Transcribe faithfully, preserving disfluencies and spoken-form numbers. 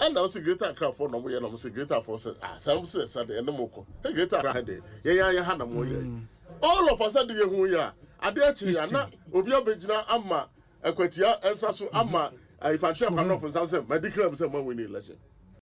and now see Greater Accra for no way and say Greater for ah some say said and no more hey Greater Accra dey yeah yeah hana mo ye all of us said ye hu ya ade achi ya na obi obegina ama ekwatia ensa so ama if I tell no for some say medical say man win election